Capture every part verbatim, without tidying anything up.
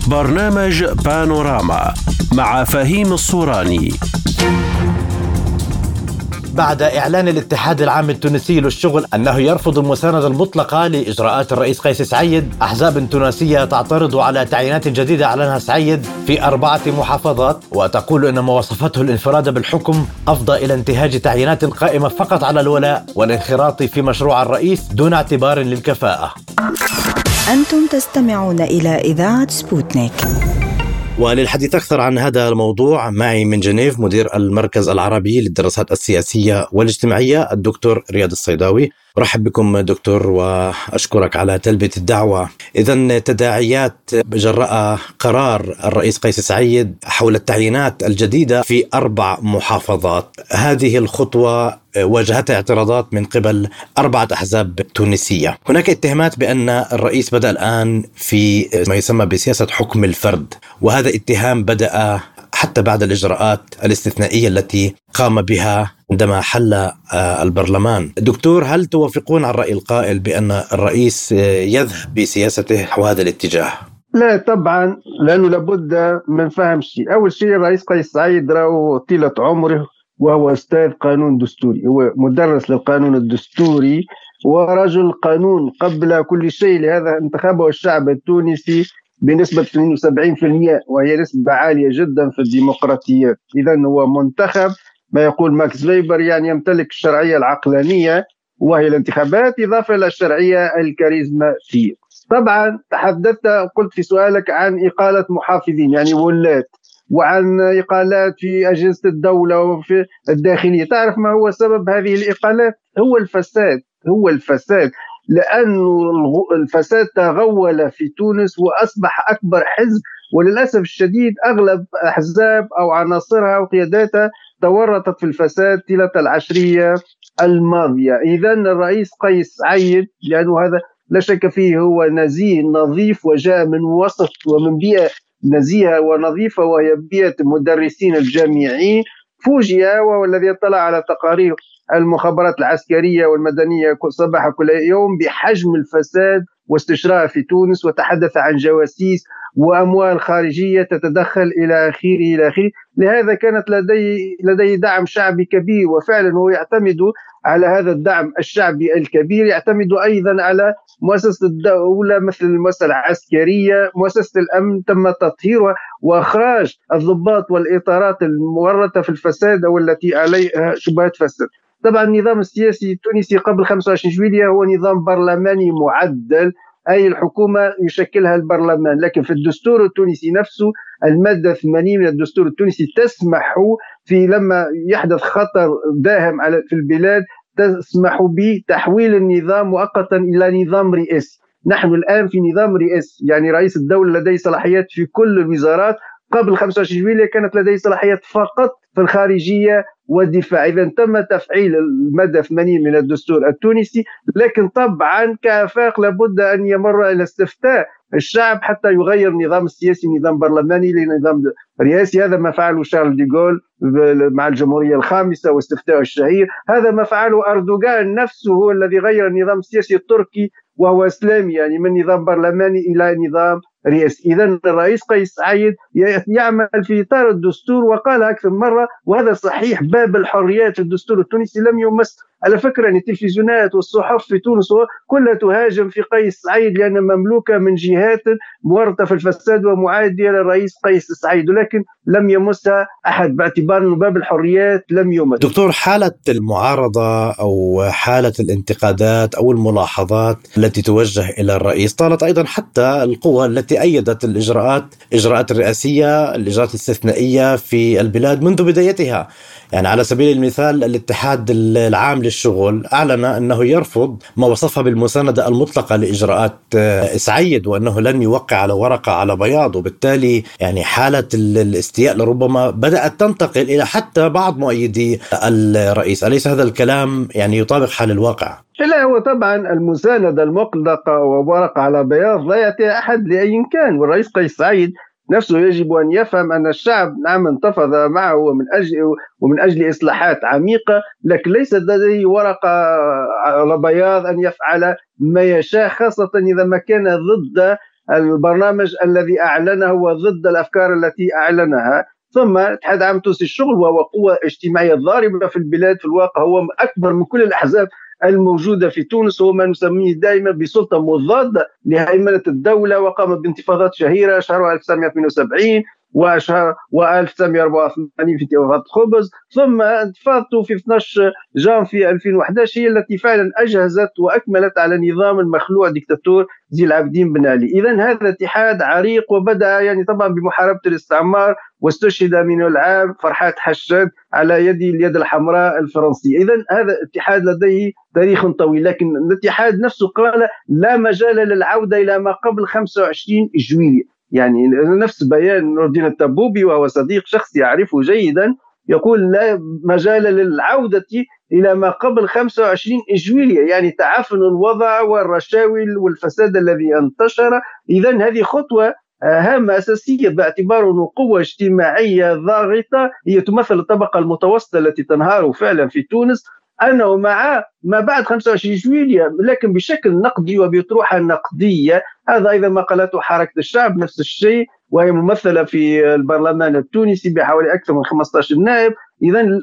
برنامج بانوراما مع فهيم الصوراني. بعد إعلان الاتحاد العام التونسي للشغل أنه يرفض المساندة المطلقة لإجراءات الرئيس قيس سعيد، أحزاب تونسية تعترض على تعيينات جديدة أعلنها سعيد في أربعة محافظات، وتقول أن ما وصفته الانفراد بالحكم أفضى إلى انتهاج تعيينات قائمة فقط على الولاء والانخراط في مشروع الرئيس دون اعتبار للكفاءة. أنتم تستمعون إلى إذاعة سبوتنيك. وللحديث أكثر عن هذا الموضوع معي من جنيف مدير المركز العربي للدراسات السياسية والاجتماعية الدكتور رياض الصيداوي. رحب بكم دكتور وأشكرك على تلبية الدعوة. إذن تداعيات جراء قرار الرئيس قيس سعيد حول التعيينات الجديدة في أربع محافظات، هذه الخطوة واجهتها اعتراضات من قبل أربعة أحزاب تونسية. هناك اتهامات بأن الرئيس بدأ الآن في ما يسمى بسياسة حكم الفرد، وهذا اتهام بدأ حتى بعد الإجراءات الاستثنائية التي قام بها عندما حل البرلمان. دكتور، هل توافقون على الرأي القائل بأن الرئيس يذهب بسياسته نحو هذا الاتجاه؟ لا طبعا، لأنه لابد من فهم شيء. أول شيء الرئيس قيس سعيد راهو طيلة عمره وهو أستاذ قانون دستوري، هو مدرس للقانون الدستوري ورجل قانون قبل كل شيء. لهذا انتخبه الشعب التونسي بنسبة اثنين وسبعين بالمئة، وهي نسبة عالية جدا في الديمقراطيات. إذن هو منتخب ما يقول ماكس ويبر، يعني يمتلك الشرعية العقلانية وهي الانتخابات إضافة إلى الشرعية الكاريزماتية. طبعا تحدثت قلت في سؤالك عن إقالة محافظين يعني ولات، وعن إقالات في أجهزة الدولة وفي الداخلية. تعرف ما هو سبب هذه الإقالات؟ هو الفساد، هو الفساد لأن الفساد تغول في تونس وأصبح أكبر حزب، وللأسف الشديد أغلب أحزاب أو عناصرها وقياداتها تورطت في الفساد طيلة العشرية الماضية. إذن الرئيس قيس سعيد لأنه هذا لا شك فيه هو نزيه نظيف وجاء من وسط ومن بيئة نزيهة ونظيفة وهي بيئة المدرسين الجامعيين، فوجئ والذي اطلع على تقارير المخابرات العسكرية والمدنية صباح كل يوم بحجم الفساد واستشراء في تونس، وتحدث عن جواسيس وأموال خارجية تتدخل إلى آخره إلى آخره. لهذا كانت لدي لدي دعم شعبي كبير، وفعلا هو يعتمد على هذا الدعم الشعبي الكبير، يعتمد أيضا على مؤسسة الدولة مثل المؤسسة العسكرية، مؤسسة الأمن تم تطهيرها وإخراج الضباط والإطارات المورطة في الفساد أو التي عليها شبهات فساد. طبعا النظام السياسي التونسي قبل خمسة وعشرين جويلية هو نظام برلماني معدل، أي الحكومة يشكلها البرلمان، لكن في الدستور التونسي نفسه المادة ثمانين من الدستور التونسي تسمح في لما يحدث خطر داهم على في البلاد تسمح بتحويل النظام مؤقتا إلى نظام رئاسي. نحن الآن في نظام رئاسي، يعني رئيس الدولة لديه صلاحيات في كل الوزارات. قبل خمسة وعشرين جويلية كانت لديه صلاحيات فقط في الخارجية والدفاع. إذا تم تفعيل المادة ثمانين من الدستور التونسي، لكن طبعا كآفاق لابد أن يمر إلى استفتاء الشعب حتى يغير النظام السياسي من نظام برلماني لنظام رئاسي. هذا ما فعله شارل دي غول مع الجمهورية الخامسة واستفتاء الشهير، هذا ما فعله أردوغان نفسه، هو الذي غير النظام السياسي التركي وهو إسلامي، يعني من نظام برلماني إلى نظام رئاسي. إذن الرئيس قيس سعيد يعمل في إطار الدستور، وقال أكثر مرة وهذا صحيح باب الحريات في الدستور التونسي لم يمس. على فكرة أن التلفزيونات والصحف في تونس كلها تهاجم في قيس سعيد لأن مملوكة من جهات مورطة في الفساد ومعادية للرئيس قيس سعيد، ولكن لم يمسها أحد باعتبار أن باب الحريات لم يمس. دكتور، حالة المعارضة أو حالة الانتقادات أو الملاحظات التي توجه إلى الرئيس طالت أيضا حتى القوى التي أيدت الإجراءات إجراءات الرئاسية الإجراءات الاستثنائية في البلاد منذ بدايتها. يعني على سبيل المثال الاتحاد العام للشغل أعلن أنه يرفض ما وصفها بالمساندة المطلقة لإجراءات سعيد، وأنه لن يوقع على ورقة على بياض، وبالتالي يعني حالة الاستياء لربما بدأت تنتقل إلى حتى بعض مؤيدي الرئيس. أليس هذا الكلام يعني يطابق حال الواقع؟ لا، هو طبعا المساندة المطلقة وورقة على بياض لا يأتي أحد لأي كان، والرئيس قيس سعيد نفسه يجب أن يفهم أن الشعب نعم انتفض معه ومن أجل ومن أجل إصلاحات عميقة، لكن ليس لديه ورقة على بياض أن يفعل ما يشاء، خاصة إذا ما كان ضد البرنامج الذي أعلنه وضد الأفكار التي أعلنها. ثم الاتحاد العام التونسي للشغل وهو قوة اجتماعية ضاربة في البلاد، في الواقع هو أكبر من كل الأحزاب الموجودة في تونس، هو ما نسميه دائما بسلطة مضادة لهيمنة الدولة، وقام بانتفاضات شهيرة شهر ألف وتسعمائة واثنين وسبعين وشهر ألف وتسعمائة وأربعة وثمانين في انتفاضة خبز، ثم انتفاضته في اثني عشر جانفي ألفين وأحد عشر هي التي فعلا أجهزت وأكملت على نظام المخلوع دكتاتور زين العابدين بن علي. إذن هذا اتحاد عريق وبدأ يعني طبعا بمحاربة الاستعمار، واستشهد من العام فرحات حشاد على يد اليد الحمراء الفرنسية. إذن هذا اتحاد لديه تاريخ طويل، لكن الاتحاد نفسه قال لا مجال للعودة إلى ما قبل خمسة وعشرين جويلية. يعني نفس بيان نور الدين التبوبي وهو صديق شخصي أعرفه جيدا يقول لا مجال للعودة إلى ما قبل خمسة وعشرين جويلية، يعني تعفن الوضع والرشاوي والفساد الذي انتشر. إذن هذه خطوة هامة أساسية باعتباره قوة اجتماعية ضاغطة هي تمثل الطبقة المتوسطة التي تنهار فعلا في تونس، أنه مع ما بعد خمسة وعشرين جويلية لكن بشكل نقدي وبأطروحة نقدية. هذا أيضا ما قالته حركة الشعب نفس الشيء، وهي ممثلة في البرلمان التونسي بحوالي أكثر من خمسة عشر نائب. إذن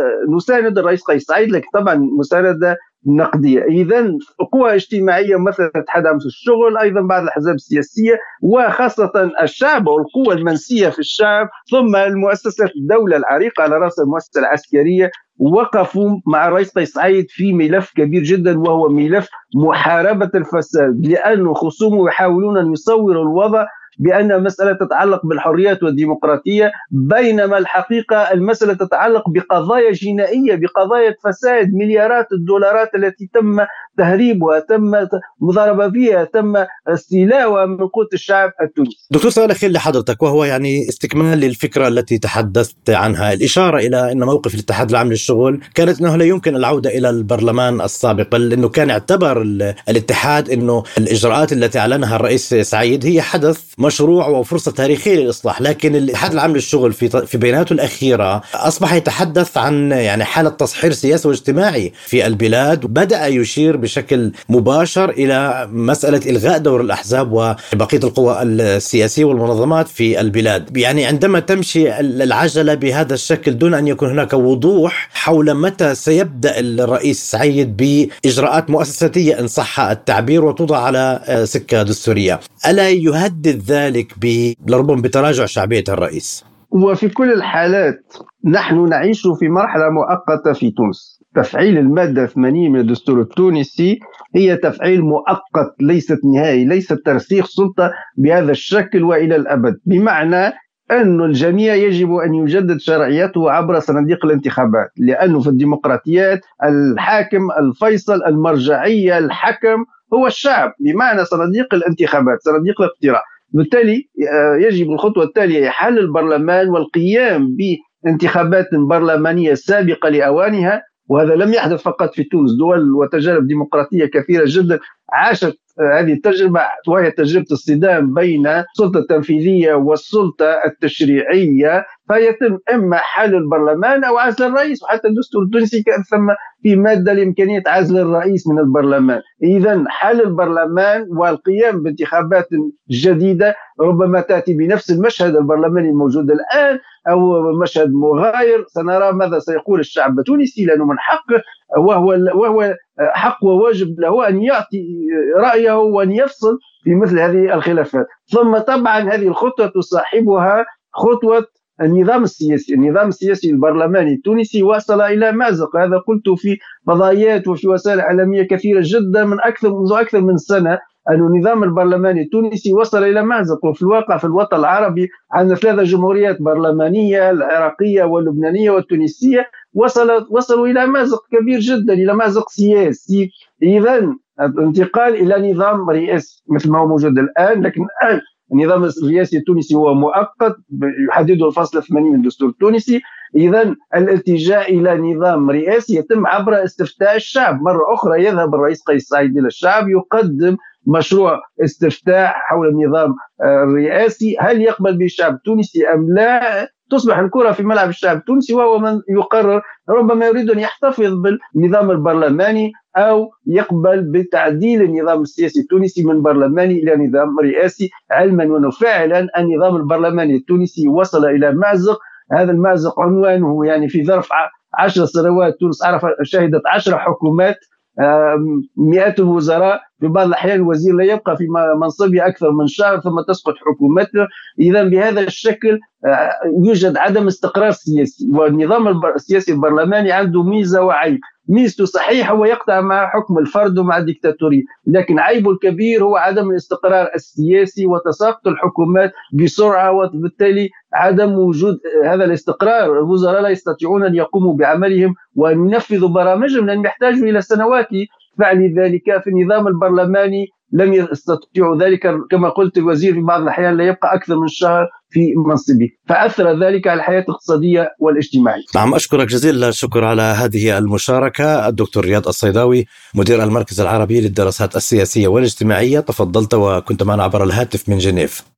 نساند الرئيس قيس سعيد، لكن طبعا مساندة نقدية. إذن قوى اجتماعية مثل الاتحاد العام للشغل، أيضا بعض الأحزاب السياسية وخاصة الشعب والقوى المنسية في الشعب، ثم المؤسسات الدولة العريقة على رأس المؤسسة العسكرية، وقفوا مع الرئيس قيس سعيد في ملف كبير جدا وهو ملف محاربة الفساد، لأن خصومه يحاولون أن يصوروا الوضع بأن مسألة تتعلق بالحريات والديمقراطية، بينما الحقيقة المسألة تتعلق بقضايا جنائية، بقضايا فساد مليارات الدولارات التي تم تهريبها، تم مضاربة فيها، تم استيلاؤها من قوت الشعب التونسي. دكتور سؤال أخير لحضرتك، وهو يعني استكمال للفكرة التي تحدثت عنها، الإشارة إلى أن موقف الاتحاد العام للشغل كانت أنه لا يمكن العودة إلى البرلمان السابق، بل أنه كان اعتبر الاتحاد أنه الإجراءات التي أعلنها الرئيس سعيد هي حدث مشروع وفرصة تاريخية للإصلاح. لكن الاتحاد العام للشغل في في بياناته الأخيرة أصبح يتحدث عن يعني حالة تصحير سياسي واجتماعي في البلاد، بدأ يشير بشكل مباشر إلى مسألة إلغاء دور الأحزاب وبقية القوى السياسية والمنظمات في البلاد. يعني عندما تمشي العجلة بهذا الشكل دون أن يكون هناك وضوح حول متى سيبدأ الرئيس سعيد بإجراءات مؤسساتية إن صح التعبير وتوضع على سكة دستورية، ألا يهدد ذلك لربما بتراجع شعبية الرئيس؟ وفي كل الحالات نحن نعيش في مرحلة مؤقتة في تونس. تفعيل المادة ثمانين من الدستور التونسي هي تفعيل مؤقت ليست نهائي، ليست ترسيخ سلطة بهذا الشكل وإلى الأبد، بمعنى أن الجميع يجب أن يجدد شرعيته عبر صناديق الانتخابات، لأنه في الديمقراطيات الحاكم الفيصل المرجعية الحكم هو الشعب، بمعنى صناديق الانتخابات صناديق الاقتراع. بالتالي يجب الخطوة التالية حل البرلمان والقيام بانتخابات برلمانية سابقة لأوانها، وهذا لم يحدث فقط في تونس، دول وتجارب ديمقراطية كثيرة جدا عاشت هذه التجربة، وهي تجربة الصدام بين السلطة التنفيذية والسلطة التشريعية، فيتم إما حل البرلمان أو عزل الرئيس. وحتى الدستور التونسي كان ثم في مادة لإمكانية عزل الرئيس من البرلمان. إذن حل البرلمان والقيام بانتخابات جديدة ربما تأتي بنفس المشهد البرلماني الموجود الآن أو مشهد مغاير. سنرى ماذا سيقول الشعب التونسي، لأنه من حقه وهو وهو حق وواجب له أن يعطي رأيه وأن يفصل في مثل هذه الخلافات. ثم طبعا هذه الخطوة تصاحبها خطوة النظام السياسي. النظام السياسي البرلماني التونسي وصل إلى مأزق، هذا قلت في فضائيات وفي وسائل إعلامية كثيرة جدا من أكثر منذ أكثر من سنة، أن النظام البرلماني التونسي وصل إلى مأزق. وفي الواقع في الوطن العربي عندنا ثلاثة جمهوريات برلمانية، العراقية واللبنانية والتونسية، وصلت وصلوا إلى مأزق كبير جدا، إلى مأزق سياسي. إذن الانتقال إلى نظام رئاسي مثل ما هو موجود الآن، لكن الآن النظام الرئاسي التونسي هو مؤقت يحدده الفصل الثمانين من الدستور التونسي. إذن الاتجاه إلى نظام رئاسي يتم عبر استفتاء الشعب. مرة أخرى يذهب الرئيس قيس سعيد إلى الشعب، يقدم مشروع استفتاء حول النظام الرئاسي، هل يقبل به الشعب التونسي أم لا؟ تصبح الكرة في ملعب الشعب التونسي، وهو من يقرر. ربما يريد أن يحتفظ بالنظام البرلماني أو يقبل بتعديل النظام السياسي التونسي من برلماني إلى نظام رئاسي، علما وأنه فعلا النظام البرلماني التونسي وصل إلى مأزق. هذا المأزق عنوانه يعني في ظرف عشر سنوات تونس عرف شهدت عشر حكومات، مئات الوزراء، في بعض الأحيان الوزير لا يبقى في منصبه أكثر من شهر ثم تسقط حكومته. إذا بهذا الشكل يوجد عدم استقرار سياسي، والنظام السياسي البرلماني عنده ميزة وعيب. ميزته صحيح هو يقطع مع حكم الفرد ومع الديكتاتورية، لكن عيبه الكبير هو عدم الاستقرار السياسي وتساقط الحكومات بسرعة، وبالتالي عدم وجود هذا الاستقرار. الوزراء لا يستطيعون أن يقوموا بعملهم وأن ينفذوا برامجهم لأنهم يحتاجوا إلى سنوات فعل ذلك. في النظام البرلماني لم يستطيعوا ذلك، كما قلت الوزير في بعض الأحيان لا يبقى أكثر من شهر في منصبه، فأثر ذلك على الحياة الاقتصادية والاجتماعية. نعم، أشكرك جزيل الشكر على هذه المشاركة الدكتور رياض الصيداوي مدير المركز العربي للدراسات السياسية والاجتماعية. تفضلت وكنت معنا عبر الهاتف من جنيف.